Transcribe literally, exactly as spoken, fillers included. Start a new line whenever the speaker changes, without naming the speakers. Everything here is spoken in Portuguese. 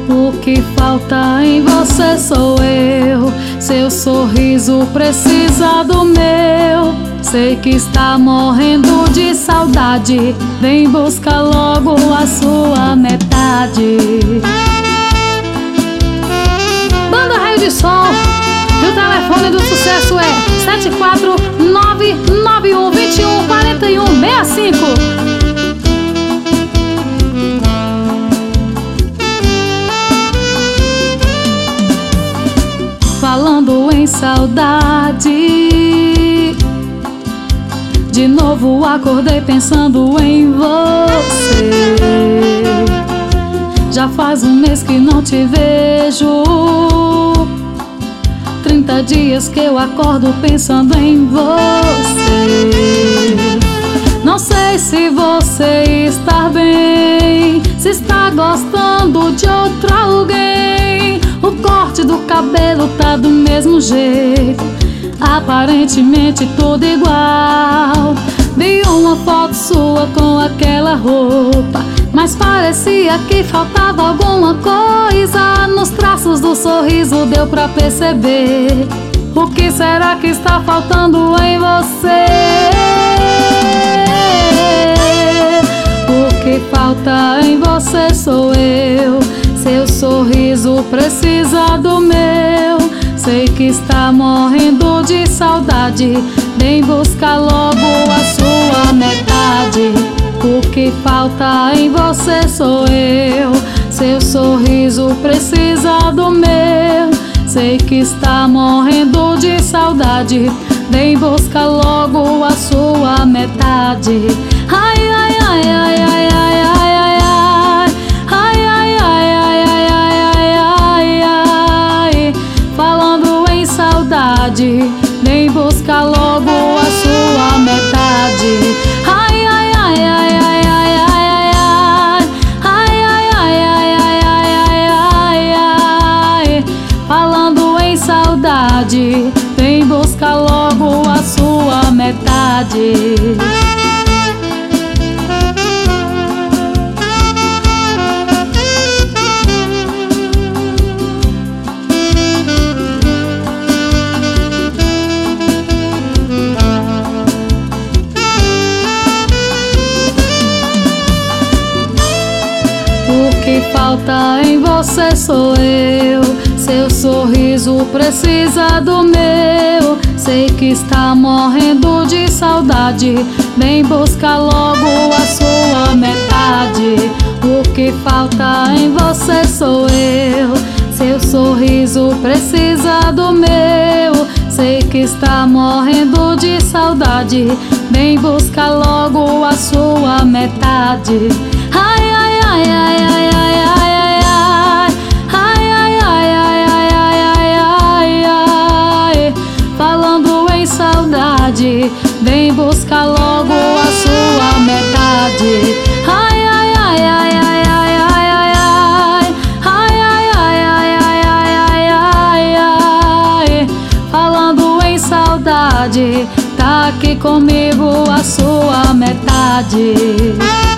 O que falta em você sou eu. Seu sorriso precisa do meu. Sei que está morrendo de saudade. Vem buscar logo a sua metade. Banda Raio de Sol. E o telefone do sucesso é sete quatro nove nove um dois um quatro um seis cinco. Falando em saudade, de novo acordei pensando em você. Já faz um mês que não te vejo, trinta dias que eu acordo pensando em você. Não sei se você está bem, se está gostando de outro alguém. O corte do cabelo tá do mesmo jeito, aparentemente tudo igual. Vi uma foto sua com aquela roupa, mas parecia que faltava alguma coisa. Nos traços do sorriso deu pra perceber. O que será que está faltando em você? O que falta em você sou eu. Seu sorriso precisa do meu. Sei que está morrendo de saudade. Vem buscar logo a sua metade. O que falta em você sou eu. Seu sorriso precisa do meu. Sei que está morrendo de saudade. Vem buscar logo a sua metade. Ai, ai, ai, ai, ai, ai, ai, ai, ai. Ai, ai, ai, ai, ai, ai, ai, ai, ai. Falando em saudade, vem buscar logo a sua metade. Ai, ai, ai, ai, ai, ai, ai, ai, ai, ai, ai, ai, ai, ai, ai, ai. Falando em saudade, vem buscar logo a sua metade. O que falta em você sou eu. Seu sorriso precisa do meu. Sei que está morrendo de saudade. Vem buscar logo a sua metade. O que falta em você sou eu. Seu sorriso precisa do meu. Sei que está morrendo de saudade. Vem buscar logo a sua metade. Ai, ai, ai, ai, ai, ai, ai, ai, ai. Ai, ai, ai, ai, ai, ai, ai, ai, ai. Falando em saudade, vem buscar logo a sua metade. Ai, ai, ai, ai, ai, ai, ai, ai, ai. Ai, ai, ai, ai, ai, ai, ai, ai, ai. Falando em saudade, tá aqui comigo a sua metade.